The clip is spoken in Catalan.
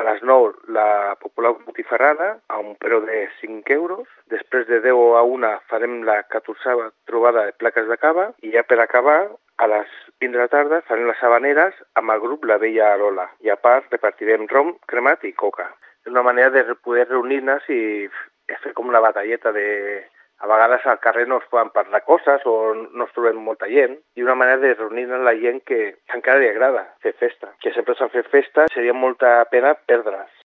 les 9 la popular botifarrada a un preu de 5 euros. Després de 10 a 1 farem la 14a trobada de plaques de cava i ja per acabar a les 20 de la tarda farem les habaneres amb el grup La Vella Arola i a part repartirem rom, cremat i coca. És una manera de poder reunir-nos i fer com una batalleta de... A vegades al carrer no es poden parlar coses o no es trobem molta gent i una manera de reunir la gent que encara li agrada fer festa. Que sempre s'ha fet festa, seria molta pena perdre's.